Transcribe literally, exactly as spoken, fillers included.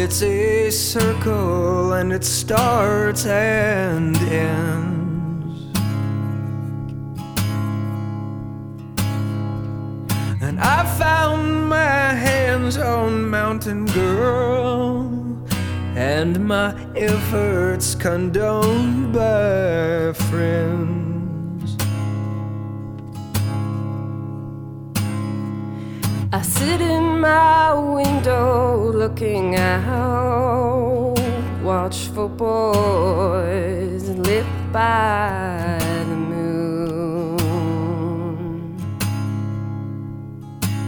it's a circle and it starts and ends. And I found my hands on Mountain Girl, and my efforts condoned by friends. I sit in my window looking out, watch for boys lit by